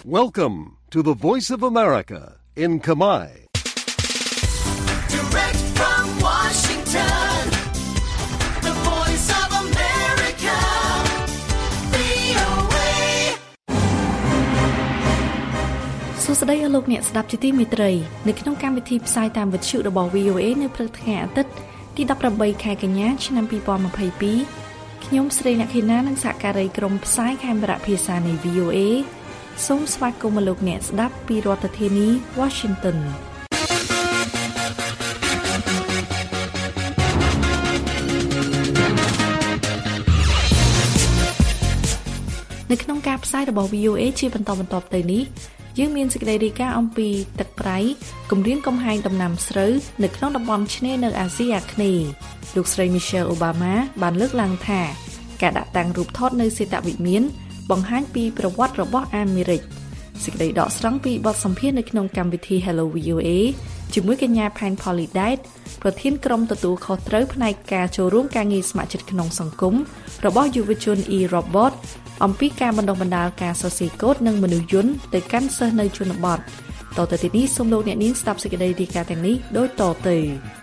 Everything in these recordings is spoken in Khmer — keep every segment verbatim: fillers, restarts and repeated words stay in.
Welcome to the Voice of America in Khmer. Direct from Washington, the Voice of America, វី អូ เอ សួស្តីអស់លោកអ្នកស្ដាប់ជាទីមេត្រីនៅក្នុងកម្មវិធីផ្សាយតាមវិទ្យុរបស់ វី អូ เอ នៅព្រឹកថ្ងៃអាទិត្យទីដប់ប្រាំបីខែកញ្ញាឆ្នាំពីរពាន់ម្ភៃពីរខ្ញុំស្រីអ្នកខេណានិងសហការីក្រុមផ្សាយខេមរៈភាសានៃ វី អូ เอ សូមស្វាគមន៍លោកអ្នកស្ដាប់ពីរដ្ឋធានី Washington នៅក្នុងការផ្សាយរបស់ វី អូ เอ ជាបន្តបន្ទាប់ទៅនេះយើងមានសេចក្តីរាយការណ៍អំពីទឹកប្រៃគម្រាមកំហែងដំណាំស្រូវនៅក្នុងតំបន់ឆ្នេរនៅអាស៊ីអាគ្នេយ៍លោកស្រី Michelle Obama បានលើកឡើងថាការដាក់តាំងរូបថតនៅសេតវិមានបង្ហាញពីប្រវត្តិរបស់អាមេរិកសេចក្តីដកស្រង់ពីបទសម្ភាសន៍នៅក្នុងកម្មវិធី Hello វី អូ เอ ជាមួយកញ្ញា Phan Polydate ប្រធានក្រុមទទួលខុសត្រូវផ្នែកការចូលរួមការងារស្ម័គ្រចិត្តក្នុងសង្គមរបស់យុវជន e-robot អំពីការបណ្ដុះបណ្ដាលការសរសេរកូដនិងមនុស្សយន្តទៅកាន់សិស្សនៅជនបទតទៅទីនេះសូមលោកអ្នកនាងស្ដាប់សេចក្តីរាយការណ៍ទាំងនេះដូចតទៅ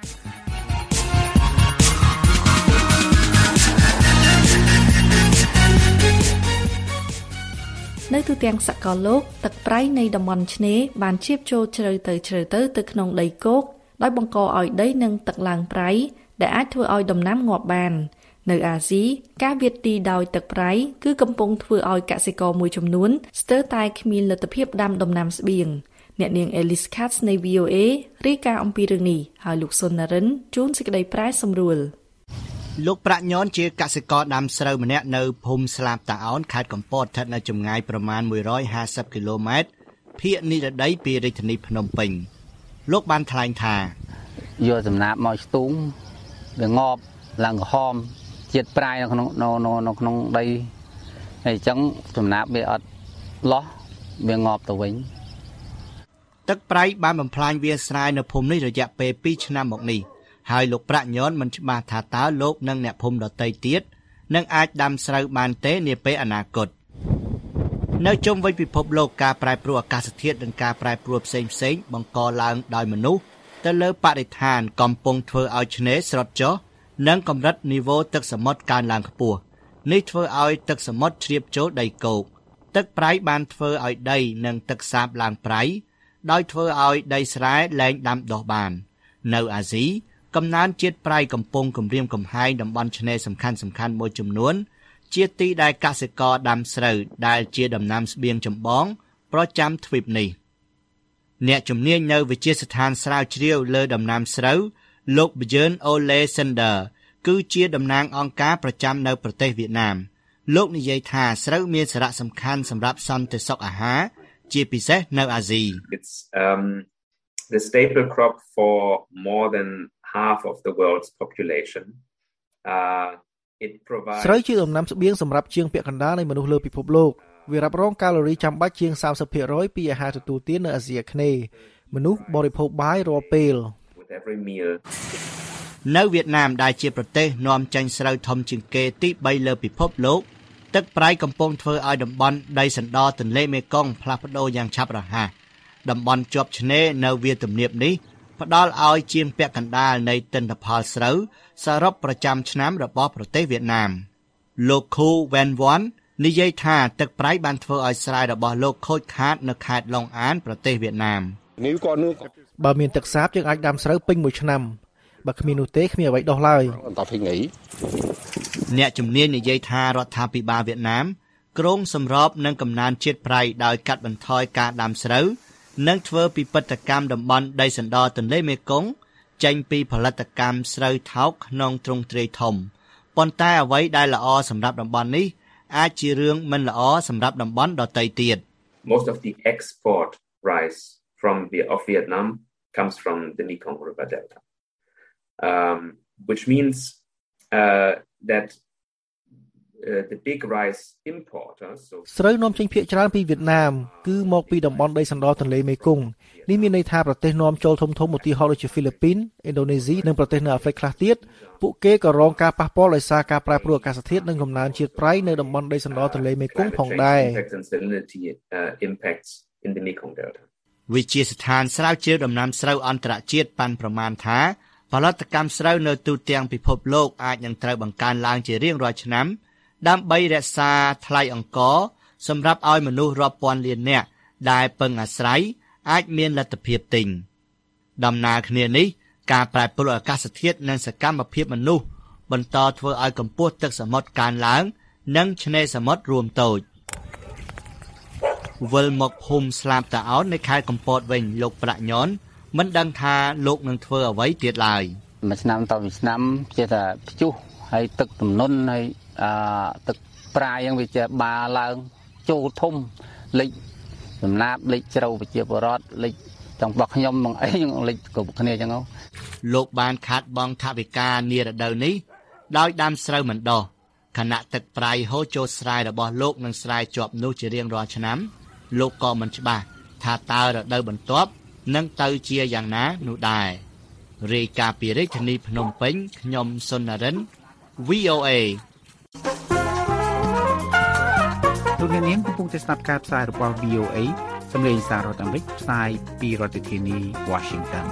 នៅទូទាំងសកលលោកទឹកប្រៃនៃតំបន់ឆ្នេរបានជ្រាបចូលជ្រៅទៅជ្រៅទៅទៅក្នុងដីគោកដោយបង្កឲ្យដីនិងទឹកឡើងប្រៃដែលអាចធ្វើឲ្យដំណាំងាប់បាននៅអាស៊ីការវាទីដោយទឹកប្រៃគឺកំពុងធ្វើឲ្យកសិករមួយចំនួនស្ទើរតែគ្មានលទ្ធភាពដាំដំណាំស្បៀងអ្នកនាង Elise Katz នៃ វី អូ เอ រាយការណ៍អំពីរឿងនេះហើយលោកសុននរិនជួនសេចក្តីប្រែសម្រួលលោកប្រាក់ញ័នជាកសិករដាំស្រូវម្នាក់នៅភូមិស្លាបតាអោនខេត្តកំពតស្ថិតនៅចម្ងាយប្រមាណមួយរយហាសិបគីឡូម៉ែត្រភាគនិរដីពីរាជធានីភ្នំពេញលោកបានថ្លែងថាយកសំណាបមកស្ទូងវាងាប់ឡើងក្រហមជាតិប្រៃនៅក្នុងនៅក្នុងដីហើយអញ្ចឹងសំណាបវាអត់លោះវាងាប់ទៅវិញទឹកប្រៃបានបំផ្លាញវាលស្រែនៅភូមិនេះរយៈពេលពីរឆ្នាំមកនេះហើយលោកប្រាក់ញ័នមិនច្បាស់ថាតើលោកនិងអ្នកភូមិដទៃទៀតនឹងអាចដាំស្រូវបានទេនាពេលអនាគតនៅជុំវិញពិភពលោកការប្រែប្រួលអាកាសធាតុនិងការប្រែប្រួលផ្សេងផ្សេងបង្កឡើងដោយមនុស្សទៅលើបរិស្ថានកំពុងធ្វើឲ្យឆ្នេរស្រុតចុះនិងកម្រិតនីវ៉ូទឹកសមុទ្រកើនឡើងខ្ពស់នេះធ្វើឲ្យទឹកសមុទ្រជ្រាបចូលដីគោកទឹកប្រៃបានធ្វើឲ្យដីនិងទឹកសាបឡើងប្រៃដោយធ្វើឲ្យដីស្រែលែងដាំដុះបាននៅអាស៊ីកំណើនជាតិប្រៃកំពុងគំរាមកំហែងតំបន់ឆ្នេរសំខាន់សំខាន់មួយចំនួនជាទីដែលកសិករដាំស្រូវដែលជាដំណាំស្បៀងចម្បងប្រចាំទ្វីបនេះអ្នកជំនាញនៅវិទ្យាស្ថានស្រាវជ្រាវលើដំណាំស្រូវលោក Bjørn Ole Sander គឺជាតំណាងអង្គការប្រចាំនៅប្រទេសវៀតណាមលោកនិយាយថាស្រូវមានសារៈសំខាន់សម្រាប់សន្តិសុខអាហារជាពិសេសនៅអាស៊ី It's um the staple crop for more than half of the world's population. Uh it provides ស្រូវជាដំណាំស្បៀងសម្រាប់ជាងពាក់កណ្ដាលនៃមនុស្សលើពិភពលោកវារ៉ាប់រងកាឡូរីចាំបាច់ជាង សាមសិបភាគរយ ពីអាហារទទួលទាននៅអាស៊ីអាគ្នេយ៍មនុស្សបរិភោគបាយរាល់ពេលនៅវៀតណាមដែលជាប្រទេសនាំចេញស្រូវធំជាងគេទីបីលើពិភពលោកទឹកប្រៃកំពុងធ្វើឲ្យតំបន់ដីសណ្ដទន្លេមេគង្គផ្លាស់ប្ដូរយ៉ាងឆាប់រហ័សតំបន់ជាប់ឆ្នេរនៅវាលទំនាបនេះផ្ដល់ឲ្យជាងពាក់កណ្ដាលនៃទិន្នផលស្រូវសរុបប្រចាំឆ្នាំរបស់ប្រទេសវៀតណាមលោក Khu Van Von និយាយថាទឹកប្រៃបានធ្វើឲ្យស្រែរបស់លោកខូចខាតនៅខេត្តឡុងអានប្រទេសវៀតណាមបើមានទឹកសាបយើងអាចដាំស្រូវពេញមួយឆ្នាំបើគ្មាននោះទេគ្មានអ្វីដុះឡើយអ្នកជំនាញនិយាយថារដ្ឋាភិបាលវៀតណាមគ្រោងសម្របនឹងកំណើនជាតិប្រៃដោយកាត់បន្ថយការដាំស្រូវនិងធ្វើពិពិធកម្មតំបន់ដីសណ្ដទន្លេមេគង្គចេញពីផលិតកម្មស្រូវថោកក្នុងទ្រង់ទ្រាយធំប៉ុន្តែអ្វីដែលល្អសម្រាប់តំបន់នេះអាចជារឿងមិនល្អសម្រាប់តំបន់ដទៃទៀត Most of the export rice from the of Vietnam comes from the Mekong River Delta um which means uh that uh, the big rice importers. So ស្រូវនាំចេញភាគច្រើនពីវៀតណាមគឺមកពីតំបន់ដីសណ្ដទន្លេមេគង្គនេះមានន័យថាប្រទេសនាំចូលធំធំឧទាហរណ៍ដូចជាហ្វីលីពីនឥណ្ឌូនេស៊ីនិងប្រទេសនៅអាហ្វ្រិកខ្លះទៀតពួកគេក៏រងការប៉ះពាល់ដោយសារការប្រែប្រួលអាកាសធាតុនិងកំណើនជាតិប្រៃនៅតំបន់ដីសណ្ដទន្លេមេគង្គផងដែរវិជាស្ថានស្រាវជ្រាវដំណាំស្រូវអន្តរជាតិប៉ាន់ប្រមាណថាផលិតកម្មស្រូវនៅទូទាំងពិភពលោកអាចនឹងត្រូវបង្កើនឡើងជារៀងរាល់ឆ្នាំដើម្បីរក្សាថ្លៃអង្ករសម្រាប់ឲ្យមនុស្សរាប់ពាន់លាននាក់ដែលពឹងអាស្រ័យអាចមានលទ្ធភាពទិញដំណើរគ្នានេះការប្រែប្រួលអាកាសធាតុនិងសកម្មភាពមនុស្សបន្តធ្វើឲ្យកម្ពស់ទឹកសមុទ្រកើនឡើងនិងឆ្នេរសមុទ្ររួមតូចវិលមកភូមិស្លាបតាអោននៅខេត្តកំពតវិញលោកប្រាក់ញ័នមិនដឹងថាលោកនឹងធ្វើអ្វីទៀតឡើយមួយឆ្នាំតទៅឆ្នាំជាថាព្យុះហើយទឹកទំនន់ហើយអឺទឹកប្រាយហ្នឹងវាជាបាឡើងចូលធំលិចសំណាបលិចជ្រៅប្រជាពលរដ្ឋលិចទាំងរបស់ខ្ញុំមកអីខ្ញុំលិចគ្រប់គ្នាអញ្ចឹងលោកបានខាត់បងថវិកានារដូវនេះដោយដាំស្រូវមិនដោះខណៈទឹកប្រៃហូរចូលស្រែរបស់លោកនឹងស្រែជាប់នោះជារៀងរាល់ឆ្នាំលោកក៏មិនច្បាស់ថាតើរដូវបន្ទាប់នឹងទៅជាយ៉ាងណានោះដែររាយការណ៍ពីរាជធានីភ្នំពេញខ្ញុំសុននរិន វី អូ អេលោកអ្នកនាងកំពុងតែស្ដាប់ការផ្សាយរបស់ វី អូ អេ សំឡេងសាររដ្ឋអាមេរិកផ្សាយពីរដ្ឋធានី Washington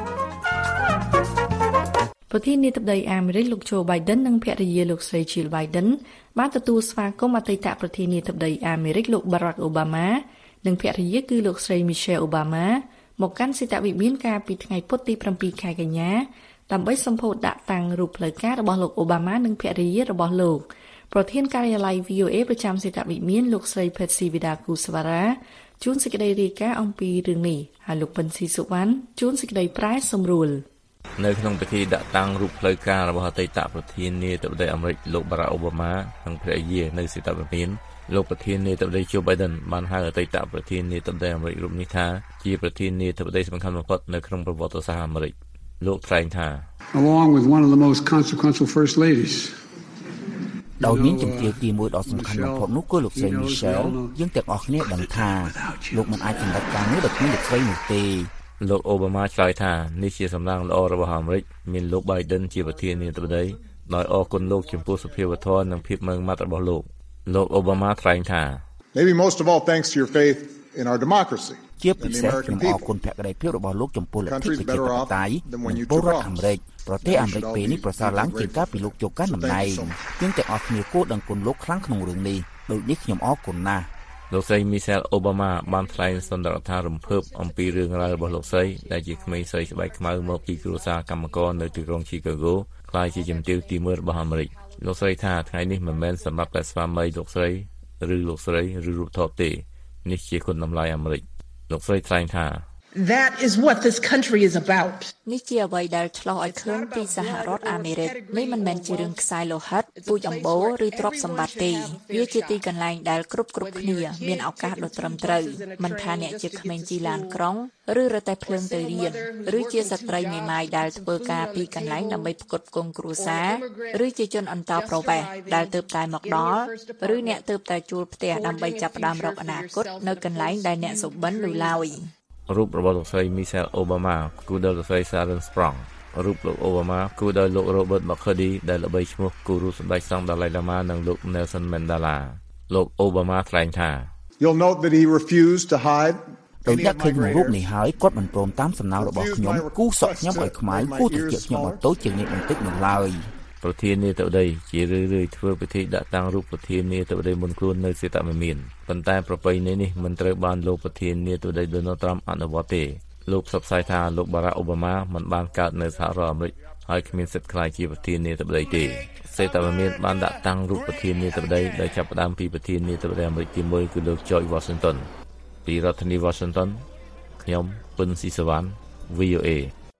ប្រធានាធិបតីអាមេរិកលោកโจ Biden និងភរិយាលោកស្រី Jill Biden បានទទួលស្វាគមន៍អតីតប្រធានាធិបតីអាមេរិកលោក Barack Obama និងភរិយាគឺលោកស្រី Michelle Obama មកកាន់សេតវិមានកាលពីថ្ងៃពុធទីប្រាំពីរខែកញ្ញាដើម្បីសម្ពោធដាក់តាំងរូបផ្លូវការរបស់លោក Obama និងភរិយារបស់លោកប្រធានការិយាល័យ វី អូ អេ ប្រចាំសេតវិមានលោកស្រី Patsy Widakuswara ជួនសេចក្តីរាយការណ៍អំពីរឿងនេះហើយលោកពិនស៊ីសុវណ្ណជួនសេចក្តីប្រែសម្រួលនៅក្នុងពិធីដាក់តាំងរូបផ្លូវការរបស់អតីតប្រធានាធិបតីអាមេរិកលោក Barack Obama និងភរិយានៅសេតវិមានលោកប្រធានាធិបតី Joe Biden បានហៅអតីតប្រធានាធិបតីអាមេរិករូបនេះថាជាប្រធានាធិបតីសំខាន់បំផុតនៅក្នុងប្រវត្តិសាស្ត្រអាមេរិកលោកថ្លែងថា Along with one of the most consequential first ladies ដោយមានជំទាវទីមួយដ៏សំខាន់បំផុតនោះគឺលោកស្រី Michelle យើងទាំងអស់គ្នាដឹងថាលោកមិនអាចសម្រេចការងារដោយគ្មានលោកស្រីនោះទេលោក Obama ឆ្លើយថានេះជាសំណាងល្អរបស់អាមេរិកមានលោក Biden ជាប្រធានាធិបតីដោយអរគុណលោកចំពោះសុភាពធម៌និងភាពម៉ឺងម៉ាត់របស់លោកលោក Obama ថ្លែងថា Maybe most of all thanks to your faith in our democracy ជាពិសេសខ្ញុំអរគុណភក្ដីភាពរបស់លោកចំពោះលទ្ធិប្រជាធិបតេយ្យនិងពលរដ្ឋអាមេរិកប្រទេសអាមេរិកពេលនេះប្រសើរឡើងជាងកាលពីលោកចូលកាន់តំណែងយើងទាំងអស់គ្នាគួរដឹងគុណលោកខ្លាំងក្នុងរឿងនេះដូចនេះខ្ញុំអរគុណណាស់លោកស្រី Michelle Obama បានថ្លែងសន្ទរកថារំភើបអំពីរឿងរ៉ាវរបស់លោកស្រីដែលជាក្មេងស្រីស្បែកខ្មៅមកពីគ្រួសារកម្មករនៅទីក្រុង Chicago ក្លាយជាជំទាវទីមួយរបស់អាមេរិកលោកស្រីថាថ្ងៃនេះមិនមែនសម្រាប់តែស្វាមីលោកស្រីឬលោកស្រីឬរូបថតទេនេះជាគុណតម្លៃអាមេរិកលោកស្រីថ្លែងថា That is what this country is about នេះជាអ្វីដែលឆ្លុះឲ្យឃើញពីសហរដ្ឋអាមេរិកនេះមិនមែនជារឿងខ្សែលោហិតពូជអម្បូរឬទ្រព្យសម្បត្តិទេវាជាទីកន្លែងដែលគ្រប់គ្រប់គ្នាមានឱកាសដ៏ត្រឹមត្រូវមិនថាអ្នកជាក្មេងជីឡានក្រុងឬរតែភ្លើងទៅរៀនឬជាស្ត្រីមេម៉ាយដែលធ្វើការពីកន្លែងដើម្បីផ្គត់ផ្គង់គ្រួសារឬជាជនអន្តោប្រវេសន៍ដែលទើបតែមកដល់ឬអ្នកទើបតែជួលផ្ទះដើម្បីចាប់ផ្ដើមរកអនាគតនៅកន្លែងដែលអ្នកសុបិននោះឡើយរូបរបស់លោកស្រី Michelle Obama គូដោយលោកស្រី Sharon Sprong រូបលោក Obama គូដោយលោក Robert McCurdy ដែលល្បីឈ្មោះគូរូសម្ដេចសង្ឃ Dalai Lama និងលោក Nelson Mandela លោក Obama ថ្លែងថា You'll note that he refused to hide ដោយអ្នកឃើញរូបនេះហើយគាត់មិនព្រមតាមសំណើរបស់ខ្ញុំគូសក់ខ្ញុំឲ្យខ្មៅគូទៅជាខ្ញុំឲ្យតូចជាងនេះបន្តិចនោះឡើយប្រធានាធិបតីជារឿយៗធ្វើពិធីដាក់តាំងរូបប្រធានាធិបតីមុនខ្លួននៅសេតវិមានប៉ុន្តែប្រពៃណីនេះមិនត្រូវបានលោកប្រធានាធិបតី Donald Trump អនុវត្តទេលោកផ្សព្វផ្សាយថាលោក Barack Obama មិនបានកើតនៅសហរដ្ឋអាមេរិកហើយគ្មានសិទ្ធិក្លាយជាប្រធានាធិបតីទេសេតវិមានបានដាក់តាំងរូបប្រធានាធិបតីដោយចាប់ផ្ដើមពីប្រធានាធិបតីអាមេរិកទីមួយគឺលោក George Washington ពីរដ្ឋធានី Washington ខ្ញុំពិនស៊ីសវណ្ណ វី អូ អេ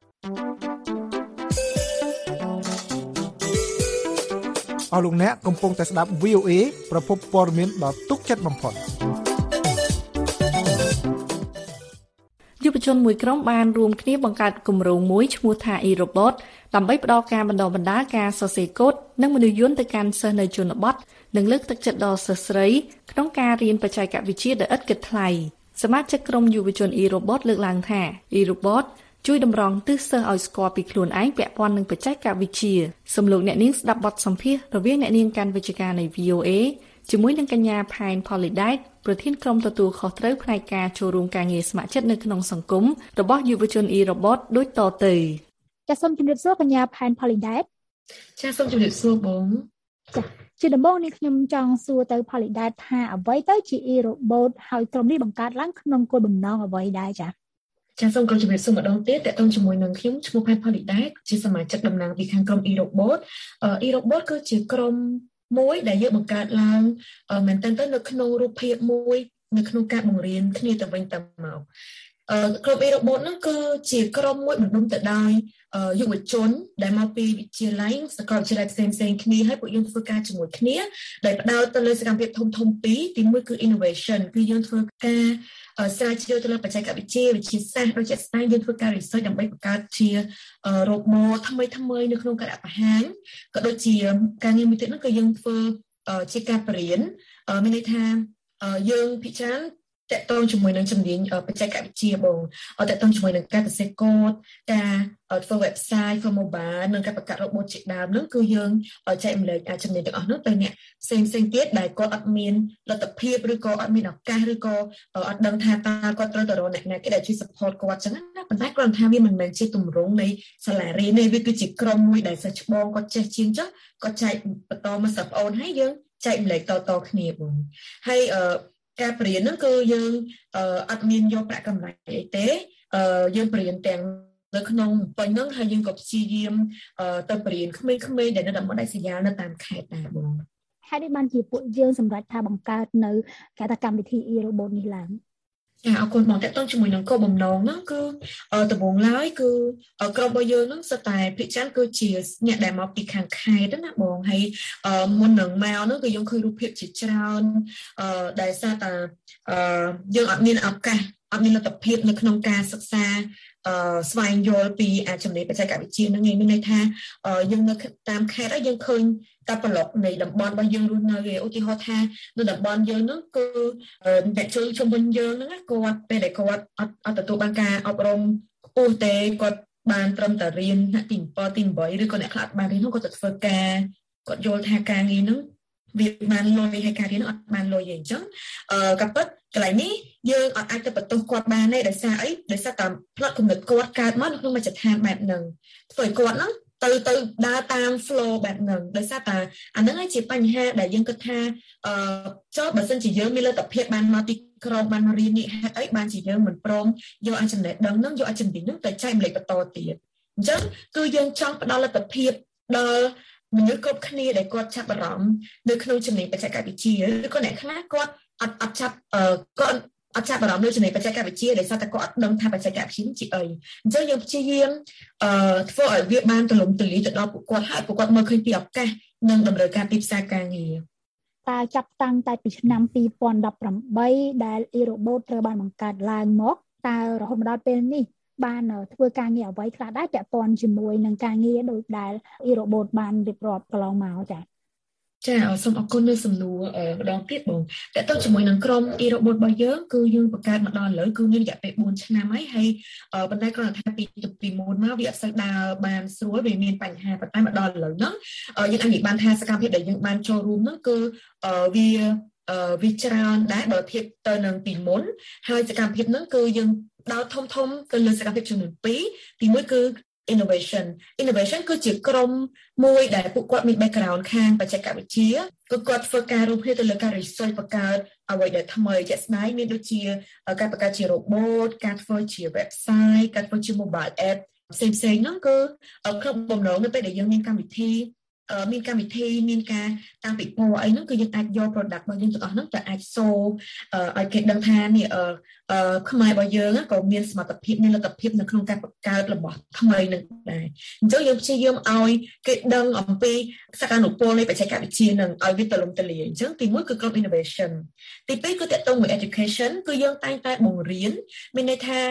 អស់លោកអ្នកកំពុងតែស្ដាប់ វី អូ អេ ប្រភពព័ត៌មានដ៏ទុកចិត្តបំផុតយុវជនមួយក្រុមបានរួមគ្នាបង្កើតគម្រោងមួយឈ្មោះថា e-robot ដើម្បីផ្ដល់ការបណ្ដុះបណ្ដាលការសរសេរកូដនិងមនុស្សយន្តទៅកាន់សិស្សនៅជនបទនិងលើកទឹកចិត្តដល់សិស្សស្រីក្នុងការរៀនបច្ចេកវិទ្យាដែលឥតគិតថ្លៃសមាជិកក្រុមយុវជន e-robot លើកឡើងថា e-robot ជួយតម្រង់ទិសសិស្សឲ្យស្គាល់ពីខ្លួនឯងពាក់ព័ន្ធនឹងបច្ចេកវិទ្យាសំលោកអ្នកនាងស្ដាប់បទសម្ភាសន៍រវាងអ្នកនាងកាន់វិជ្ជការនៃ វី អូ เอ ជាមួយនឹងកញ្ញាផែន Polydite ប្រធានក្រុមទទួលខុសត្រូវផ្នែកការចូលរួមការងារស្ម័គ្រចិត្តនៅក្នុងសង្គមរបស់យុវជន e-robot ដូចតទៅចាសសូមជម្រាបសួរកញ្ញាផែន Polydite ចាសសូមជម្រាបសួរបងចាសជាដំបូងនេះខ្ញុំចង់សួរទៅ Polydite ថាអ្វីទៅជា e-robot ហើយក្រុមនេះបង្កើតឡើងក្នុងគោលបំណងអ្វីដែរចាសចាសសូមគោរពជម្រាបសួរម្ដងទៀតតកតងជាមួយនឹងខ្ញុំឈ្មោះផែន Polydite ជាសមាជិកតំណាងពីខាងក្រុម e-robot e-robot គឺជាក្រុមមួយដែលយើងបង្កើតឡើងមែនតើទៅនៅក្នុងរូបភាពមួយនៅក្នុងការបង្រៀនគ្នាទៅវិញទៅមកក្រុម e-robot ហ្នឹងគឺជាក្រុមមួយបណ្ដុំទៅដោយយុវជនដែលមកពីវិទ្យាល័យសាកលវិទ្យាល័យផ្សេងផ្សេងគ្នាហើយពួកយើងធ្វើការជាមួយគ្នាដែលផ្ដោតទៅលើសកម្មភាពធំធំពីរទីមួយគឺ innovation គឺយើងធ្វើការស្រាវជ្រាវទៅលើបច្ចេកវិទ្យាវិទ្យាសាស្ត្រដូចជាស្ដែងយើងធ្វើការ research ដើម្បីបង្កើតជា robot ថ្មីថ្មីនៅក្នុងការបង្ហាញក៏ដូចជាការងារមួយទៀតនោះគឺយើងធ្វើជាការបរៀនមានន័យថាយើងពិចារណាតកតងជាមួយនឹងជំនាញបច្ចេកវិទ្យាបងតកតងជាមួយនឹងការសរសេរកូដការធ្វើ website ធ្វើ mobile និងការបង្កើត robot ជាដើមហ្នឹងគឺយើងចែកម្លែកជំនាញទាំងអស់ហ្នឹងទៅអ្នកផ្សេងផ្សេងទៀតដែលគាត់អត់មានលទ្ធភាពឬក៏អត់មានឱកាសឬក៏អត់ដឹងថាតើគាត់ត្រូវទៅរកអ្នកណាគេដែលជួយ support គាត់ចឹងណាប៉ុន្តែគ្រាន់ថាវាមិនមែនជាទម្រង់នៃសាលារៀនទេវាគឺជាក្រុមមួយដែលសិស្សច្បងគាត់ចេះជាងចឹងគាត់ចែកបន្តមកសិស្សប្អូនហើយយើងចែកម្លែកតតគ្នាបងហើយអឺការបរៀនហ្នឹងគឺយើងអត់មានយកប្រាក់កម្រៃអីទេយើងបរៀនទាំងនៅក្នុងពេញហ្នឹងហើយយើងក៏ព្យាយាមទៅបរៀនក្មេងៗដែលនៅតំបន់ដាច់ស្រយាលនៅតាមខេត្តដែរបងហើយនេះបានជាពួកយើងសម្រាប់ថាបង្កើតនៅគេថាកម្មវិធី e-robot នេះឡើងចាអរគុណបងតើតើជាមួយនឹងគោលបំណងហ្នឹងគឺដំបូងឡើយគឺក្រុមរបស់យើងហ្នឹងសុទ្ធតែភិជាគឺជាអ្នកដែលមកពីខាងខេត្តណាបងហើយមុននឹងមកហ្នឹងគឺយើងឃើញរូបភាពជាច្រើនដែលសារតែយើងអត់មានឱកាសអត់មានលទ្ធភាពនៅក្នុងការសិក្សាអឺស្វែងយល់ពីអាចំណេះបច្ចេកវិទ្យាហ្នឹងឯងមានន័យថាយើងនៅតាមខេត្តហើយយើងឃើញតែប្លុកនៃតំបន់របស់យើងរស់នៅឯឧទាហរណ៍ថានៅតំបន់យើងហ្នឹងគឺអ្នកជួយជំនួយយើងហ្នឹងគាត់ពេលដែលគាត់អត់អត់ទទួលបានការអប់រំខ្ពស់ទេគាត់បានត្រឹមតែរៀនថ្នាក់ទី7ទី8ឬក៏អ្នកខ្លះបានរៀនហ្នឹងគាត់ទៅធ្វើការគាត់យល់ថាការងារហ្នឹងវាបានលុយហើយការរៀនហ្នឹងអត់បានលុយទេអញ្ចឹងអឺក៏ពិតកន្លែងនេះយើងអត់អាចទៅបន្ទោសគាត់បានទេដោយសារអីដោយសារតែផ្នត់គំនិតគាត់កើតមកនៅក្នុងមជ្ឈដ្ឋានបែបហ្នឹងធ្វើឲ្យគាត់ហ្នឹងទៅទៅដើរតាម flow បែបហ្នឹងដោយសារតែអាហ្នឹងឯងជាបញ្ហាដែលយើងគិតថាអឺចុះបើសិនជាយើងមានលទ្ធភាពបានមកទីក្រុងបានមករៀននេះហេតុអីបានជាយើងមិនព្រមយកអាចចំណេះដឹងហ្នឹងយកអាចជំនាញហ្នឹងទៅចែកម្លែកបន្តទៀតអញ្ចឹងគឺយើងចង់ផ្ដល់លទ្ធភាពដល់មនុស្សគ្រប់គ្នាដែលគាត់ចាប់អារម្មណ៍នៅក្នុងចំណេះបច្ចេកវិទ្យាឬក៏អ្នកខ្លះគាត់អត់អត់ចាប់អឺគាត់អត់ចាប់អារម្មណ៍លើចំណេះបច្ចេកវិទ្យាដោយសារតែគាត់អត់ដឹងថាបច្ចេកវិទ្យាជាអីអញ្ចឹងយើងព្យាយាមអឺធ្វើឲ្យវាបានទូលំទូលាយទៅដល់ពួកគាត់ហើយពួកគាត់មើលឃើញពីឱកាសនិងតម្រូវការទីផ្សារការងារតើចាប់តាំងតែពីឆ្នាំពីរពាន់ដប់ប្រាំបីដែល e-robot ត្រូវបានបង្កើតឡើងមកតើរហូតមកដល់ពេលនេះបានធ្វើការងារអ្វីខ្លះដែរពាក់ព័ន្ធជាមួយនឹងការងារដោយដែល e-robot បានរៀបរាប់កន្លងមកចា៎ចាសូមអរគុណនៅសំណួរម្ដងទៀតបងតើតើជាមួយនឹងក្រុម e-robot របស់យើងគឺយើងបង្កើតមកដល់ឥឡូវគឺមានរយៈពេលបួនឆ្នាំហើយហើយប៉ុន្តែគ្រាន់តែថាពីពីមុនមកវាអត់សូវដើរបានស្រួលវាមានបញ្ហាប៉ុន្តែមកដល់ឥឡូវហ្នឹងយើងអាចនិយាយបានថាសកម្មភាពដែលយើងបានចូលរួមហ្នឹងគឺវាវាច្រើនដែរបើធៀបទៅនឹងពីមុនហើយសកម្មភាពហ្នឹងគឺយើងដោតធំធំទៅលើសកម្មភាពចំនួនពីរទីមួយគឺ innovation innovation គឺជាក្រុមមួយដែលពួកគាត់មាន background ខាងបច្ចេកវិទ្យាគឺគាត់ធ្វើការរួមគ្នាទៅលើការ research បង្កើតអ្វីដែលថ្មីជាក់ស្ដែងមានដូចជាការបង្កើតជា robot ការធ្វើជា website ការធ្វើជា mobile app ផ្សេងៗហ្នឹងគឺក្នុងបំណងនៅពេលដែលយើងមានកម្មវិធីមានកម្មវិធីមានការតាំងពីពណ៌អីហ្នឹងគឺយើងអាចយក product របស់យើងទាំងអស់ហ្នឹងទៅអាចសូឲ្យគេដឹងថានេះអឺខ្មែររបស់យើងក៏មានសមត្ថភាពមានលទ្ធភាពនៅក្នុងការបង្កើតរបស់ថ្មីនឹងដែរអញ្ចឹងយើងព្យាយាមឲ្យគេដឹងអំពីសក្តានុពលនៃបច្ចេកវិទ្យានឹងឲ្យវាទូលំទូលាយអញ្ចឹងទីមួយគឺក្រុម innovation ទីពីរគឺតកតងមួយ education គឺយើងតែងតែបង្រៀនមានន័យថា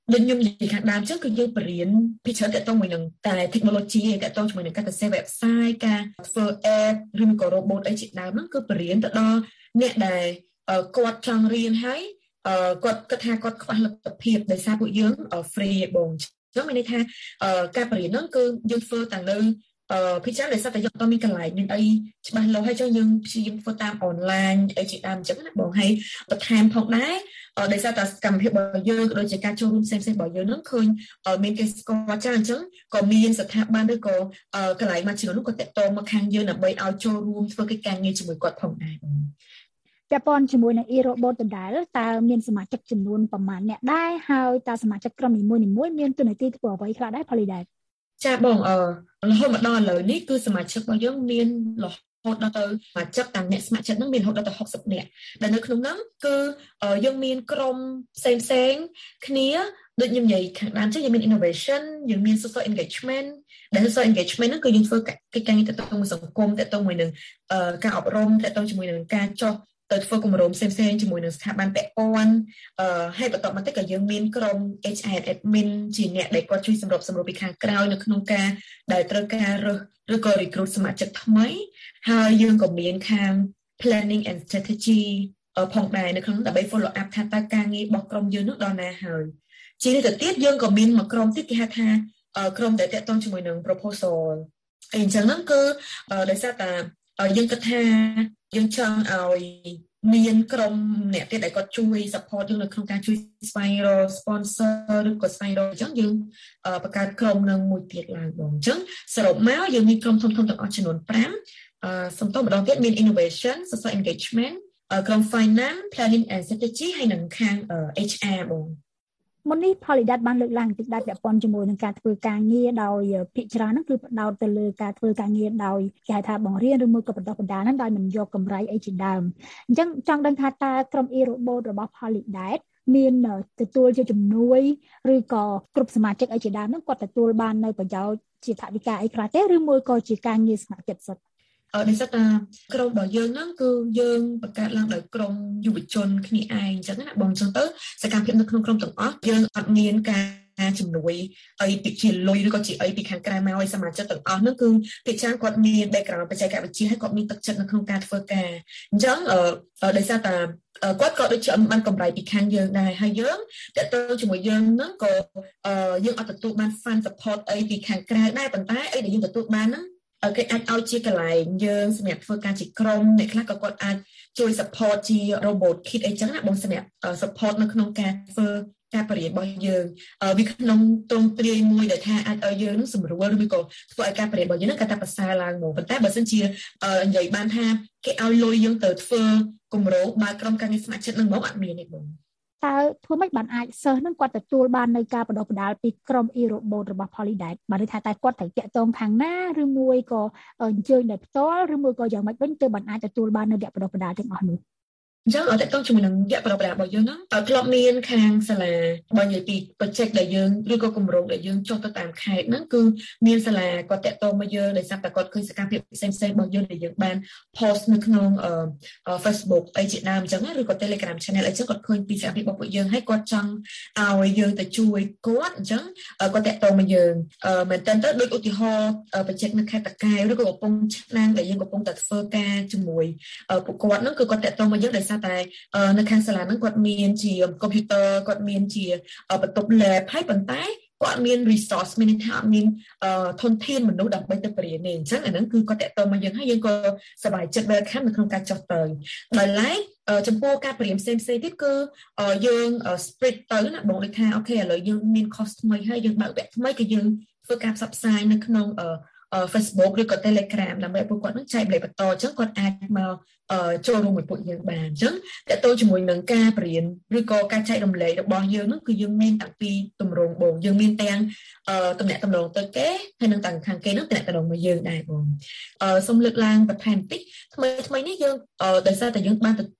ដូចខ្ញុំនិយាយខាងដើមចឹងគឺយើងបរៀនពីច្រើនតទៅមួយនឹងតែ technology តទៅជាមួយនឹងការទៅ set website ការធ្វើ app ឬក៏ robot អីជាដើមហ្នឹងគឺបរៀនទៅដល់អ្នកដែលគាត់ចង់រៀនហើយគាត់គិតថាគាត់ខ្វះលទ្ធភាពដោយសារពួកយើង free ឯបងចឹងមានន័យថាការបរៀនហ្នឹងគឺយើងធ្វើតាំងនៅអឺពីច្រើនដោយសារតែយើងអត់មានកន្លែងមានអីច្បាស់លាស់ហើយចឹងយើងព្យាយាមធ្វើតាមអនឡាញអីជាដើមចឹងណាបងហើយបន្ថែមផងដែរដោយសារតែកម្មវិធីរបស់យើងក៏ដូចជាការចូលរួមផ្សេងៗរបស់យើងហ្នឹងឃើញមានគេស្គាល់ច្រើនអញ្ចឹងក៏មានស្ថាប័នឬក៏កន្លែងមួយចំនួនក៏តាក់ទងមកខាងយើងដើម្បីឲ្យចូលរួមធ្វើកិច្ចការងារជាមួយគាត់ផងដែរបងពាក់ព័ន្ធជាមួយនឹង e-robot ដដែលតើមានសមាជិកចំនួនប្រមាណអ្នកដែរហើយតើសមាជិកក្រុមនីមួយៗមានតួនាទីធ្វើអ្វីខ្លះដែរផលីដែរចាបងអឺរហូតមកដល់ឥឡូវនេះគឺសមាជិករបស់យើងមានរហូតដល់ទៅសមាជិកតាមអ្នកស្ម័គ្រចិត្តហ្នឹងមានរហូតដល់ទៅហុកសិបនាក់ដែលនៅក្នុងហ្នឹងគឺយើងមានក្រុមផ្សេងផ្សេងគ្នាដូចខ្ញុំនិយាយខាងដើមចឹងយើងមាន innovation យើងមាន social engagement ដែល social engagement ហ្នឹងគឺយើងធ្វើកិច្ចការងារទៅទៅមួយសង្គមទៅទៅមួយនឹងការអប់រំទៅទៅជាមួយនឹងការចុះទៅធ្វើគម្រោងផ្សេងៗជាមួយនឹងស្ថាប័នពាក់ព័ន្ធអឺហើយបន្តមកទៀតក៏យើងមានក្រុម H R admin ជាអ្នកដែលគាត់ជួយសម្របសម្រួលពីខាងក្រៅនៅក្នុងការដែលត្រូវការរើសឬក៏ recruit សមាជិកថ្មីហើយយើងក៏មានខាង planning and strategy ផងដែរនៅក្នុងដើម្បី follow up ថាតើការងាររបស់ក្រុមយើងនោះដល់ណាហើយជានេះទៅទៀតយើងក៏មានមួយក្រុមទៀតគេហៅថាក្រុមដែលតាក់ទងជាមួយនឹង proposal អីអញ្ចឹងហ្នឹងគឺដោយសារតែយើងគិតថាយើងចង់ឲ្យមានក្រុមអ្នកទៀតដែលគាត់ជួយ support យើងនៅក្នុងការជួយស្វែងរក sponsor ឬក៏ស្វែងរកអញ្ចឹងយើងបង្កើតក្រុមនឹងមួយទៀតឡើងបងអញ្ចឹងសរុបមកយើងមានក្រុមធំៗទាំងអស់ចំនួនfiveអឺសំដៅម្ដងទៀតមាន innovation social engagement ក្រុម finance planning and strategy ហើយនិងខាង H R បងមុននេះ Polydat បានលើកឡើងតិចដែរពាក់ព័ន្ធជាមួយនឹងការធ្វើការងារដោយភាគច្រើនហ្នឹងគឺផ្ដោតទៅលើការធ្វើការងារដោយគេហៅថាបង្រៀនឬមួយក៏បណ្ដុះបណ្ដាលហ្នឹងដោយមិនយកកម្រៃអីជាដើមអញ្ចឹងចង់ដឹងថាតើក្រុម e-robot របស់ Polydat មានទទួលជាជំនួយឬក៏គ្រប់សមាជិកអីជាដើមហ្នឹងគាត់ទទួលបាននៅប្រយោជន៍ជាថវិកាអីខ្លះទេឬមួយក៏ជាការងារស្ម័គ្រចិត្តសុទ្ធអឺដោយសារតែក្រុមរបស់យើងហ្នឹងគឺយើងបង្កើតឡើងដោយក្រុមយុវជនគ្នាឯងអញ្ចឹងណាបងអញ្ចឹងទៅសកម្មភាពនៅក្នុងក្រុមទាំងអស់យើងអត់មានការជំនួយអីពីជាលុយឬក៏ជាអីពីខាងក្រៅមកឲ្យសមាជិកទាំងអស់ហ្នឹងគឺភាគច្រើនគាត់មាន background បច្ចេកវិទ្យាហើយគាត់មានទឹកចិត្តនៅក្នុងការធ្វើការអញ្ចឹងអឺដោយសារតែគាត់ក៏ដូចជាបានកម្រៃពីខាងយើងដែរហើយយើងតើតើជាមួយយើងហ្នឹងក៏យើងអត់ទទួលបាន fund support អីពីខាងក្រៅដែរប៉ុន្តែអីដែលយើងទទួលបានហ្នឹងគេអាចឲ្យជាកន្លែងយើងសម្រាប់ធ្វើការជាក្រុមអ្នកខ្លះក៏គាត់អាចជួយ support ជា robot kit អីចឹងណាបងសម្រាប់ support នៅក្នុងការធ្វើការបរិយារបស់យើងវាក្នុងទ្រង់ទ្រាយមួយដែលថាអាចឲ្យយើងនឹងសម្រួលឬក៏ធ្វើឲ្យការបរិយារបស់យើងនឹងកាន់តែប្រសើរឡើងមកប៉ុន្តែបើសិនជានិយាយបានថាគេឲ្យលុយយើងទៅធ្វើគម្រោងបើក្រុមការងារស្ម័គ្រចិត្តនឹងមកអត់មានទេបងតើធ្វើម៉េចបានអាចសិស្សនឹងគាត់ទទួលបាននៅការបណ្ដុះបណ្ដាលពីក្រុម e-robot របស់ Polydat បានន័យថាតើគាត់ត្រូវតាក់ទងខាងណាឬមួយក៏អញ្ជើញដោយផ្ទាល់ឬមួយក៏យ៉ាងម៉េចវិញទើបបានអាចទទួលបាននៅវគ្គបណ្ដុះបណ្ដាលទាំងអស់នោះអញ្ចឹងអត់តទៅជាមួយនឹងវគ្គបណ្ដុះបណ្ដាលរបស់យើងហ្នឹងធ្លាប់មានខាងសាលាបើនិយាយពី project ដែលយើងឬក៏គម្រោងដែលយើងចុះទៅតាមខេត្តហ្នឹងគឺមានសាលាគាត់តាក់ទងមកយើងដោយសារតែគាត់ឃើញសកម្មភាពផ្សេងៗរបស់យើងដែលយើងបាន post នៅក្នុង Facebook អីជាដើមអញ្ចឹងឬក៏ Telegram channel អីចឹងគាត់ឃើញពីសកម្មភាពរបស់ពួកយើងហើយគាត់ចង់ឲ្យយើងទៅជួយគាត់អញ្ចឹងគាត់តាក់ទងមកយើងមែនតើទៅដូចឧទាហរណ៍ project នៅខេត្តតាកែវឬក៏កំពង់ឆ្នាំងដែលយើងកំពុងតែធ្វើការជាមួយពួកគាត់ហ្នឹងគឺគាត់តាក់ទងមកយើងដោយសារតែនៅខាងសាលាហ្នឹងគាត់មានជា computer គាត់មានជាបន្ទប់ lab ហើយប៉ុន្តែគាត់មាន resource មានថាអត់មានធនធានមនុស្សដើម្បីទៅបរិញ្ញាបត្រអញ្ចឹងអាហ្នឹងគឺគាត់តាក់ទងមកយើងហើយយើងក៏សប្បាយចិត្ត welcome នៅក្នុងការចុះទៅដោយឡែកចំពោះការបរិញ្ញាបត្រផ្សេងផ្សេងទៀតគឺយើង spread ទៅណាបងដូចថាអូខេឥឡូវយើងមាន course ថ្មីហើយយើងបើកវគ្គថ្មីគឺយើងធ្វើការផ្សព្វផ្សាយនៅក្នុង Facebook ឬក៏ Telegram ដើម្បីឲ្យពួកគាត់នឹងចែករំលែកបន្តអញ្ចឹងគាត់អាចមកចូលរួមមួយពួកយើងបានអញ្ចឹងតើតើជាមួយនឹងការបរៀនឬក៏ការចែករំលែករបស់យើងនោះគឺយើងមានតាំងពីទម្រង់បងយើងមានទាំងតំណែងតំណងទៅគេហើយនឹងតាំងខាងគេនោះតំណែងតំណងមកយើងដែរបងសូមលើកឡើងបន្ថែមបន្តិចថ្មីថ្មីនេះយើងដោយសារតែយើងបាន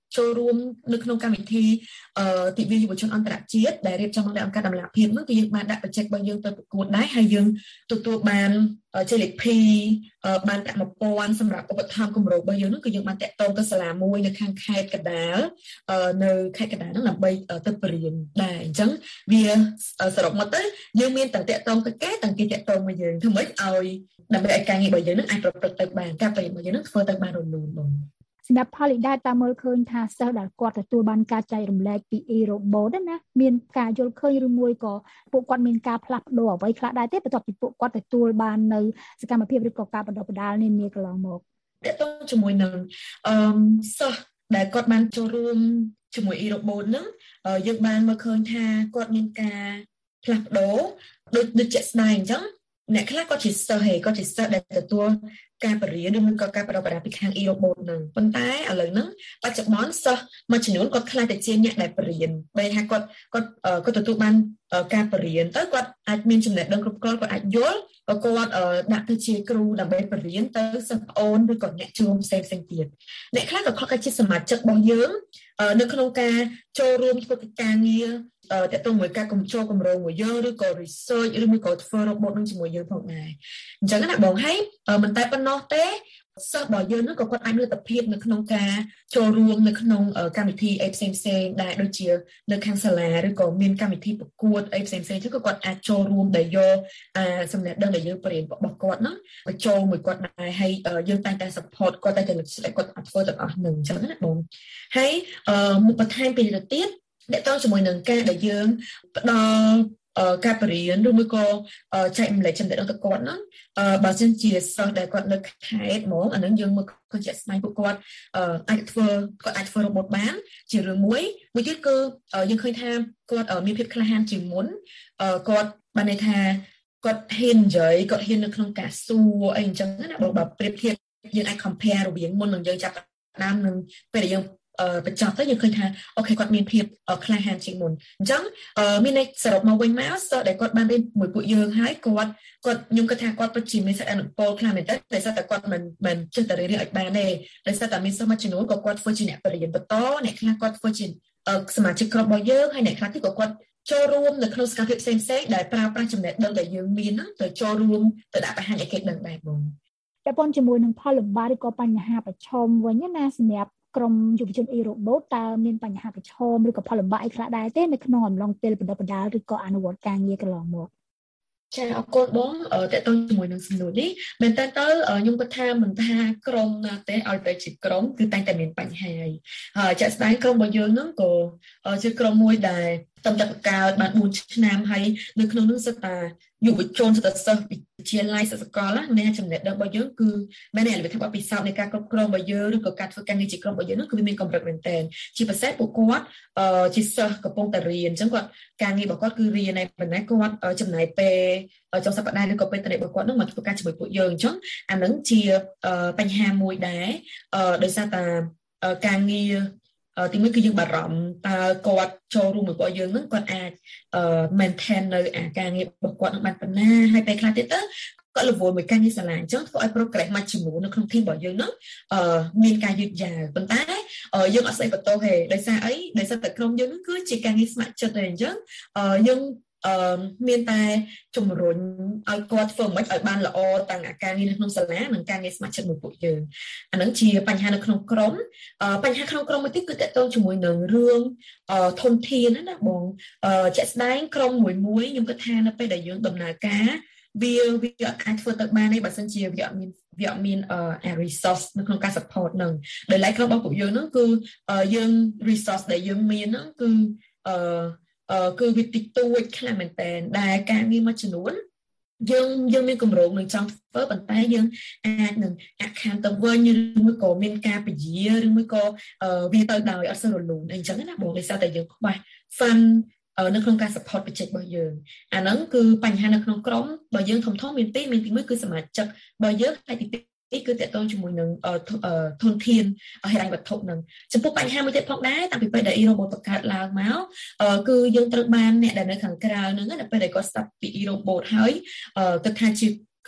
ចូលរួមនៅក្នុងកម្មវិធីអឺទិវាយុវជនអន្តរជាតិដែលរៀបចំដោយអង្គការដំណាភិបនោះគឺយើងបានដាក់បច្ចេករបស់យើងទៅប្រកួតដែរហើយយើងទទួលបានជ័យលាភីបានដាក់មួយពាន់សម្រាប់ឧបត្ថម្ភគម្រោងរបស់យើងនោះគឺយើងបានតាក់ទងទៅសាលាមួយនៅខាងខេត្តកណ្ដាលនៅខេត្តកណ្ដាលនោះដើម្បីទៅបរៀនដែរអញ្ចឹងវាសរុបមកទៅយើងមានទាំងតាក់ទងទៅគេទាំងគេតាក់ទងមកយើងធ្វើម៉េចឲ្យដើម្បីឲ្យការងាររបស់យើងនឹងអាចប្រព្រឹត្តទៅបានការប្រយោជន៍របស់យើងនឹងធ្វើទៅបានរលូនបងសម្រាប់ផលិតាតាមមើលឃើញថាសិស្សដែលគាត់ទទួលបានការចែករំលែកពី e-robot ណាមានការយល់ឃើញឬមួយក៏ពួកគាត់មានការផ្លាស់ប្ដូរអ្វីខ្លះដែរទេបន្ទាប់ពីពួកគាត់ទទួលបាននៅសកម្មភាពឬក៏ការបណ្ដុះបណ្ដាលនានាកន្លងមកតើតើជាមួយនឹងអឺសិស្សដែលគាត់បានចូលរួមជាមួយ e-robot ហ្នឹងយើងបានមើលឃើញថាគាត់មានការផ្លាស់ប្ដូរដូចដូចជាក់ស្ដែងអញ្ចឹងអ្នកខ្លះគាត់ជាសិស្សហេគាត់ជាសិស្សដែលទទួលការបរិញ្ញាឬក៏ការបណ្ដុះបណ្ដាលពីខាង e-robot ហ្នឹងប៉ុន្តែឥឡូវហ្នឹងបច្ចុប្បន្នសិស្សមួយចំនួនគាត់ខ្លាចតែជាអ្នកដែលបរិញ្ញាបែរថាគាត់គាត់គាត់ទទួលបានការបរិញ្ញាទៅគាត់អាចមានចំណេះដឹងគ្រប់គ្រាន់គាត់អាចយល់ក៏គាត់ដាក់ទៅជាគ្រូដើម្បីបរិញ្ញាទៅសិស្សប្អូនឬក៏អ្នកជួបផ្សេងផ្សេងទៀតអ្នកខ្លះក៏ខ្លាចជាសមាជិករបស់យើងនៅក្នុងការចូលរួមធ្វើការងារតើតើមួយការកំចូលកម្រងមួយយើងឬក៏ research ឬមួយក៏ធ្វើ robot នឹងជាមួយយើងផងដែរអញ្ចឹងណាបងហើយមិនតែប៉ុណ្ណោះទេសិស្សរបស់យើងនឹងក៏គាត់អាចមានលទ្ធភាពនៅក្នុងការចូលរួមនៅក្នុងកម្មវិធីអីផ្សេងផ្សេងដែរដូចជានៅខាងសាលាឬក៏មានកម្មវិធីប្រកួតអីផ្សេងផ្សេងចឹងក៏គាត់អាចចូលរួមដែលយកអាចំណេះដឹងដែលយើងបរៀនរបស់គាត់ហ្នឹងបញ្ចូលមួយគាត់ដែរហើយយើងតែងតែ support គាត់តែតែគាត់អាចធ្វើទាំងអស់នឹងអញ្ចឹងណាបងហើយមុខបន្ថែមពីទៅទៀតដែលតជាមួយនឹងការដែលយើងផ្ដល់ការបរៀនឬមួយក៏ចែកម្លែកចំណេះដឹងទៅគាត់ហ្នឹងបើសិនជាសិស្សដែលគាត់នៅខេត្តហ្មងអានឹងយើងមើលឃើញជាក់ស្ដែងពួកគាត់អាចធ្វើគាត់អាចធ្វើ robot បានជារឿងមួយមួយទៀតគឺយើងឃើញថាគាត់មានភាពក្លាហានជាងមុនគាត់បានន័យថាគាត់ហ៊ាននិយាយគាត់ហ៊ាននៅក្នុងការសួរអីអញ្ចឹងណាបើប្រៀបធៀបយើងអាច compare រវាងមុននឹងយើងចាប់ដើមនឹងពេលដែលយើងបញ្ចប់ទៅយើងឃើញថាអូខេគាត់មានភាពក្លាហានជាងមុនអញ្ចឹងមានន័យសរុបមកវិញមកសិស្សដែលគាត់បានរៀនមួយពួកយើងហើយគាត់គាត់ខ្ញុំគិតថាគាត់ពិតជាមានសក្តានុពលខ្លាំងមែនទែនតែសិស្សតែគាត់មិនមិនចេះតែរៀនឲ្យបានទេតែសិស្សតែមានសិស្សមួយចំនួនក៏គាត់ធ្វើជាអ្នកបរិញ្ញាបត្រអ្នកខ្លះគាត់ធ្វើជាសមាជិកក្រុមរបស់យើងហើយអ្នកខ្លះទៀតក៏គាត់ចូលរួមនៅក្នុងសកម្មភាពផ្សេងផ្សេងដែលប្រើប្រាស់ចំណេះដឹងដែលយើងមានហ្នឹងទៅចូលរួមទៅដាក់បង្ហាញឲ្យគេដឹងដែរបងតែប៉ុនជាមួយនឹងផលលំបាកឬក៏បញ្ហាប្រឈមវិញណាសម្រាប់ក្រុមយុវជន e-robot តើមានបញ្ហាប្រឈមឬក៏ផលលំបាកអីខ្លះដែរទេនៅក្នុងអំឡុងពេលបណ្ដុះបណ្ដាលឬក៏អនុវត្តការងារកន្លងមកចាអរគុណបងតើតើជាមួយនឹងសំណួរនេះមែនតើទៅខ្ញុំគាត់ថាមិនថាក្រុមណាទេឲ្យទៅជាក្រុមគឺតែងតែមានបញ្ហាហើយចាក់ស្ដែងក្រុមរបស់យើងហ្នឹងក៏ជាក្រុមមួយដែលតំតែបង្កើតបានបួនឆ្នាំហើយនៅក្នុងនោះសិតតាយុវជនសិតតាសិស្សវិទ្យាល័យសិស្សសកលណាចំណេះដឹងរបស់យើងគឺមែនទេវាថាបទពិសោធន៍នៃការគ្រប់គ្រងរបស់យើងឬក៏ការធ្វើការងារជាក្រុមរបស់យើងនោះគឺវាមានកម្រិតមែនទែនជាពិសេសពួកគាត់ជាសិស្សកំពុងតែរៀនអញ្ចឹងគាត់ការងាររបស់គាត់គឺរៀនឯប៉ុណ្ណេះគាត់ចំណាយពេលចុងសប្តាហ៍ឬក៏ពេលត្រេករបស់គាត់នោះមកធ្វើការជាមួយពួកយើងអញ្ចឹងអានឹងជាបញ្ហាមួយដែរដោយសារតែការងារទីមួយគឺយើងបារម្ភតើគាត់ចូលរួមរបស់យើងនឹងគាត់អាច maintain នៅអាការងាររបស់គាត់នឹងបានប៉ុណ្ណាហើយពេលខ្លះទៀតទៅគាត់រវល់មួយការងារសាលាអញ្ចឹងធ្វើឲ្យ progress មួយចំនួននៅក្នុង team របស់យើងនឹងមានការយឺតយ៉ាវប៉ុន្តែយើងអត់ស្អីបន្ទោសទេដោយសារអីដោយសារតែក្រុមយើងនឹងគឺជាការងារស្ម័គ្រចិត្តទេអញ្ចឹងយើងអឺមានតែជំរុញឲ្យគាត់ធ្វើមិនឲ្យបានល្អទាំងអាការងារនៅក្នុងសាលានិងការងារស្ម័គ្រចិត្តមួយពួកយើងអានឹងជាបញ្ហានៅក្នុងក្រុមបញ្ហាក្នុងក្រុមមួយទៀតគឺតកតងជាមួយនឹងរឿងធនធានណាបងជាក់ស្ដែងក្រុមមួយមួយខ្ញុំគិតថានៅពេលដែលយើងដំណើរការវាវាអាចធ្វើទៅបានទេបើសិនជាវាអត់មានវាអត់មានអឺ resource នៅក្នុងការ support នឹងដោយឡែកក្រុមរបស់ពួកយើងហ្នឹងគឺយើង resource ដែលយើងមានហ្នឹងគឺអឺអឺគឺវាតិចតួចខ្លាំងមែនតើដែលការងារមួយចំនួនយើងយើងមានកម្រងនឹងចង់ធ្វើប៉ុន្តែយើងអាចនឹងអាក់ខានទៅវិញឬមួយក៏មានការពជាឬមួយក៏វាទៅដោយអត់សូវរលូនអីចឹងណាបងដោយសារតែយើងខ្វះ fund នៅក្នុងការ support បច្ចេករបស់យើងអាហ្នឹងគឺបញ្ហានៅក្នុងក្រុមរបស់យើងធំធំមានពីរមានទីមួយគឺសមាជិករបស់យើងហើយទីពីរគឺតកតងជាមួយនឹងធនធានហិរញ្ញវត្ថុនឹងចំពោះបញ្ហាមួយទៀតផងដែរតាំងពីពេលដែល e-robot បង្កើតឡើងមកគឺយើងត្រូវបានអ្នកដែលនៅខាងក្រៅហ្នឹងដល់ពេលដែលគាត់ស្ដាប់ពី e-robot ហើយគាត់ថាជា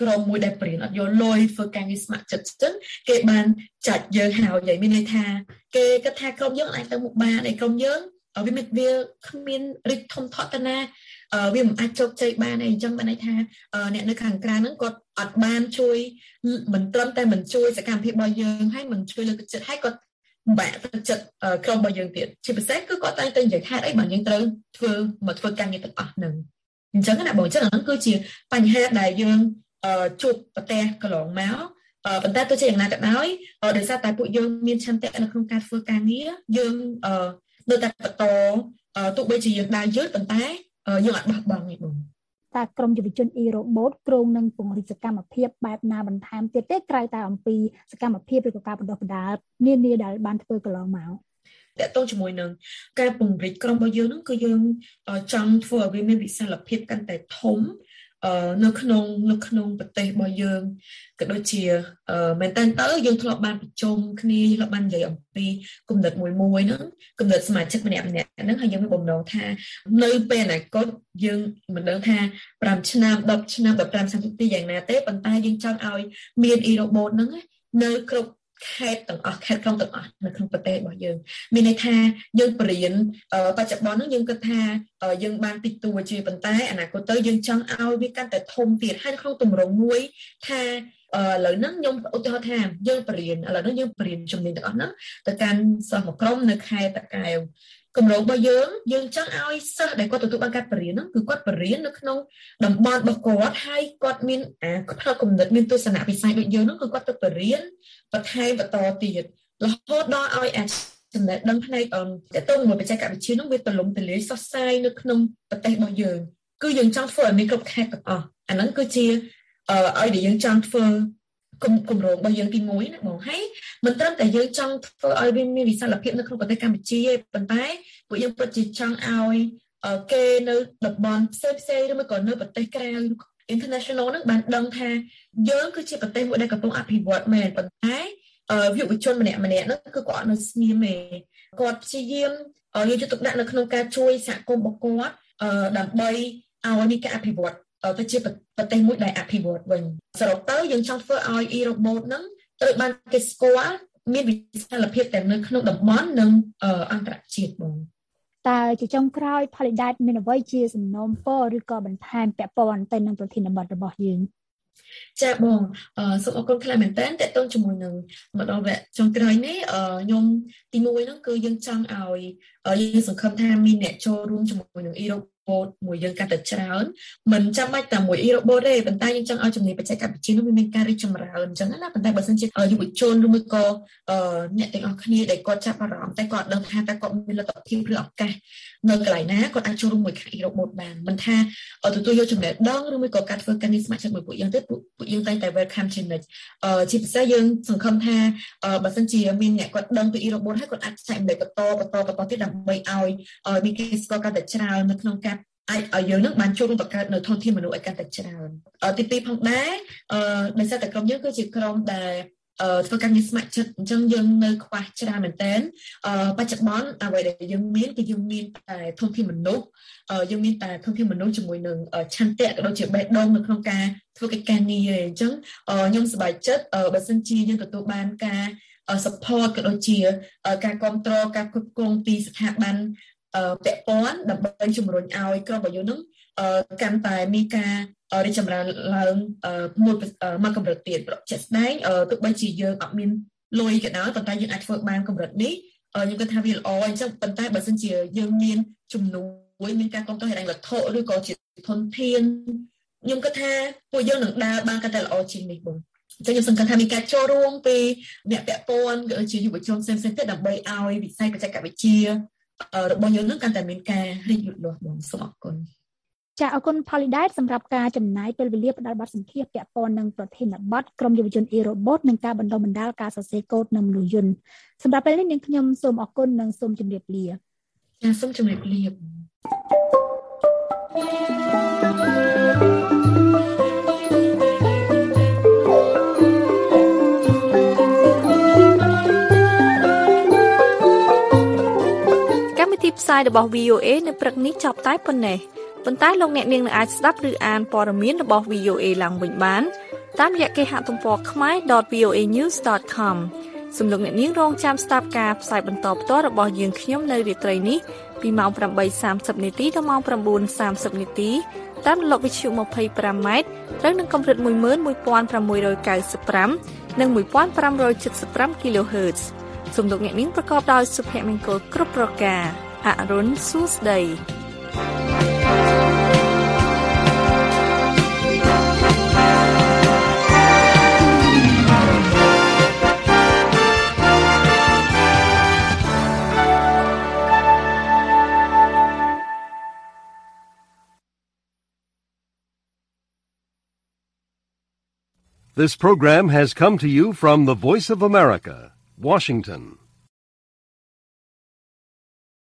ក្រុមមួយដែលបរៀនអត់យកលុយធ្វើការងារស្ម័គ្រចិត្តចឹងគេបានចាច់យើងហៅយាយមានន័យថាគេគិតថាក្រុមយើងអាចទៅមុខបានឯក្រុមយើងវាមិនវាគ្មានរិទ្ធធំធាត់ទៅណាវាមិនអាចជោគជ័យបានទេអញ្ចឹងបានន័យថាអ្នកនៅខាងក្រៅហ្នឹងគាត់អត់បានជួយមិនត្រឹមតែមិនជួយសកម្មភាពរបស់យើងហើយមិនជួយលើកទឹកចិត្តហើយគាត់បាក់ទឹកចិត្តក្រុមរបស់យើងទៀតជាពិសេសគឺគាត់តែងតែនិយាយថាអីបើយើងត្រូវធ្វើមកធ្វើការងារទាំងអស់ហ្នឹងអញ្ចឹងណាបងអញ្ចឹងហ្នឹងគឺជាបញ្ហាដែលយើងជួបប្រទះកន្លងមកប៉ុន្តែទោះជាយ៉ាងណាក៏ដោយដោយសារតែពួកយើងមានឆន្ទៈនៅក្នុងការធ្វើការងារយើងនៅតែបន្តទោះបីជាយើងដើរយឺតប៉ុន្តែយើងអត់បោះបង់ទេបងតែក្រមយុវជន e-robot គ្រោងនឹងពង្រីកសកម្មភាពបែបណាបន្ថែមទៀតទេក្រៅតែអំពីសកម្មភាពឬក៏ការបណ្ដុះបណ្ដាលនានាដែលបានធ្វើកន្លងមកតើតើជាមួយនឹងការពង្រីកក្រុមរបស់យើងហ្នឹងគឺយើងចង់ធ្វើឲ្យវាមានវិសាលភាពកាន់តែធំនៅក្នុងនៅក្នុងប្រទេសរបស់យើងក៏ដូចជាមែនតើទៅយើងធ្លាប់បានប្រជុំគ្នាធ្លាប់បាននិយាយអំពីគំនិតមួយមួយហ្នឹងគំនិតសមាជិកម្នាក់ម្នាក់ហ្នឹងហើយយើងមានបំណងថានៅពេលអនាគតយើងមិនដឹងថាប្រាំឆ្នាំដប់ឆ្នាំដប់ប្រាំ សាមសិបពីរយ៉ាងណាទេប៉ុន្តែយើងចង់ឲ្យមាន e-robot ហ្នឹងនៅគ្រប់ខេត្តទាំងអស់ខេត្តក្រុងទាំងអស់នៅក្នុងប្រទេសរបស់យើងមានន័យថាយើងបរៀនបច្ចុប្បន្នហ្នឹងយើងគិតថាយើងបានតិចតួចជាប៉ុន្តែអនាគតទៅយើងចង់ឲ្យវាកាន់តែធំទៀតហើយក្នុងទម្រង់មួយថាឥឡូវហ្នឹងខ្ញុំឧទាហរណ៍ថាយើងបរៀនឥឡូវហ្នឹងយើងបរៀនជំនាញទាំងអស់ហ្នឹងទៅកាន់សិស្សមួយក្រុមនៅខេត្តតាកែវគម្រោងរបស់យើងយើងចង់ឲ្យសិស្សដែលគាត់ទទួលបានការបរៀនហ្នឹងគឺគាត់បរៀននៅក្នុងតំបន់របស់គាត់ហើយគាត់មានអាផ្នែកគំនិតមានទស្សនៈវិស័យដូចយើងហ្នឹងគឺគាត់ទៅបរៀនបន្ថែមបន្តទៀតរហូតដល់ឲ្យអាចចំណេះដឹងផ្នែកតទៅមួយបច្ចេកវិទ្យាហ្នឹងវាទលំទលាយសុសសាយនៅក្នុងប្រទេសរបស់យើងគឺយើងចង់ធ្វើឲ្យមានគ្រប់ខេត្តទាំងអស់អាហ្នឹងគឺជាឲ្យដែលយើងចង់ធ្វើគម្រោងរបស់យើងទីមួយណាបងហើយមិនត្រឹមតែយើងចង់ធ្វើឲ្យវាមានវិសាលភាពនៅក្នុងប្រទេសកម្ពុជាទេប៉ុន្តែពួកយើងពិតជាចង់ឲ្យគេនៅតំបន់ផ្សេងផ្សេងឬមួយក៏នៅប្រទេសក្រៅ international ហ្នឹងបានដឹងថាយើងគឺជាប្រទេសមួយដែលកំពុងអភិវឌ្ឍមែនប៉ុន្តែយុវជនម្នាក់ម្នាក់ហ្នឹងគឺគាត់អត់នៅស្ងៀមទេគាត់ព្យាយាមយកចិត្តទុកដាក់នៅក្នុងការជួយសហគមន៍របស់គាត់ដើម្បីឲ្យមានការអភិវឌ្ឍទៅជាប្រទេសមួយដែលអភិវឌ្ឍវិញសរុបទៅយើងចង់ធ្វើឲ្យ e-robot ហ្នឹងត្រូវបានគេស្គាល់មានវិសាលភាពទាំងនៅក្នុងតំបន់និងអន្តរជាតិបងតើជាចុងក្រោយ Polydite មានអ្វីជាសំណូមពរឬក៏បន្ថែមពាក់ព័ន្ធទៅនឹងប្រធានបទរបស់យើងចាបងសូមអរគុណខ្លាំងមែនតើតេតងជាមួយនឹងមកដល់វគ្គចុងក្រោយនេះខ្ញុំទីមួយហ្នឹងគឺយើងចង់ឲ្យយើងសង្ឃឹមថាមានអ្នកចូលរួមជាមួយនឹង e-robot មួយយើងកាន់តែច្រើនមិនចាំបាច់តែមួយ e-robot ទេប៉ុន្តែយើងចង់ឲ្យជំនាញបច្ចេកវិទ្យានោះវាមានការរីកចម្រើនអញ្ចឹងណាប៉ុន្តែបើសិនជាយុវជនឬមួយក៏អ្នកទាំងអស់គ្នាដែលគាត់ចាប់អារម្មណ៍តែគាត់ដឹងថាតើគាត់មានលទ្ធភាពឬឱកាសនៅកន្លែងណាគាត់អាចចូលរួមមួយខាង e-robot បានមិនថាទទួលយកចំណេះដឹងឬមួយក៏ការធ្វើការងារស្ម័គ្រចិត្តមួយពួកយើងទេពួកយើងតែងតែ welcome ជានិច្ចជាពិសេសយើងសង្ឃឹមថាបើសិនជាមានអ្នកគាត់ដឹងពី e-robot ហើយគាត់អាចចែកម្លែកបន្តបន្តបន្តទៀតដើម្បីឲ្យមានគេស្គាល់កាន់តែច្រើននៅក្នុងការអាចឲ្យយើងនឹងបានចូលរួមបង្កើតនៅធនធានមនុស្សឲ្យកាន់តែច្រើនទីពីរផងដែរដោយសារតែក្រុមយើងគឺជាក្រុមដែលធ្វើការងារស្ម័គ្រចិត្តអញ្ចឹងយើងនៅខ្វះច្រើនមែនតើបច្ចុប្បន្នអ្វីដែលយើងមានគឺយើងមានតែធនធានមនុស្សយើងមានតែធនធានមនុស្សជាមួយនឹងឆន្ទៈក៏ដូចជាបេះដូងនៅក្នុងការធ្វើកិច្ចការងារអញ្ចឹងខ្ញុំសប្បាយចិត្តបើសិនជាយើងទទួលបានការ support ក៏ដូចជាការគ្រប់គ្រងការគ្រប់គ្រងពីស្ថាប័នពាក់ព័ន្ធដើម្បីជំរុញឲ្យក្រុមរបស់យើងនឹងកាន់តែមានការរីកចម្រើនឡើងមួយមកកម្រិតទៀតជាក់ស្ដែងទោះបីជាយើងអត់មានលុយក៏ដោយប៉ុន្តែយើងអាចធ្វើបានកម្រិតនេះខ្ញុំគិតថាវាល្អអញ្ចឹងប៉ុន្តែបើសិនជាយើងមានជំនួយមានការគ្រប់គ្រងហិរញ្ញវត្ថុឬក៏ជាធនធានខ្ញុំគិតថាពួកយើងនឹងដើរបានកាន់តែល្អជាងនេះបងចឹងខ្ញុំសង្ឃឹមថាមានការចូលរួមពីអ្នកពាក់ព័ន្ធក៏ជាយុវជនផ្សេងៗទៀតដើម្បីឲ្យវិស័យបច្ចេកវិទ្យារបស់យើងនឹងកាន់តែមានការរីកលូតលាស់បងសូមអរគុណចាអរគុណ Polydite សម្រាប់ការចំណាយពេលវេលាផ្ដល់បទសម្ភាសន៍ពាក់ព័ន្ធនឹងប្រធានបទក្រុមយុវជន e-robot និងការបណ្ដុះបណ្ដាលការសរសេរកូដនៅមនុស្សយន្តសម្រាប់ពេលនេះនាងខ្ញុំសូមអរគុណនិងសូមជម្រាបលាចាសូមជម្រាបលាទីផ្សាយរបស់ វី អូ អេ នៅព្រឹកនេះចប់តែប៉ុណ្ណេះប៉ុន្តែលោកអ្នកនាងនឹងអាចស្ដាប់ឬអានព័ត៌មានរបស់ វី អូ អេ ឡើងវិញបានតាមរយៈគេហទំព័រ ខមែរ ដត វី អូ เอ นิวส์ ដត ខម សំឡេងអ្នកនាងរងចាំស្ដាប់ការផ្សាយបន្តផ្ទាល់របស់យើងខ្ញុំនៅរាត្រីនេះពីម៉ោង ប្រាំបីសាមសិប នាទីដល់ម៉ោង ប្រាំបួនសាមសិប នាទីតាមរលកវិទ្យុ ยี่สิบห้า ម៉ែត្រត្រូវនឹងកម្រិត một nghìn một trăm sáu mươiห้า និង một nghìn năm trăm bảy mươiห้า គីឡូហឺតซ์ សំឡេងអ្នកនាងប្រកបដោយសុភមង្គលគ្រប់ប្រការអរុនសួស្ដី This program has come to you from the Voice of America, Washington.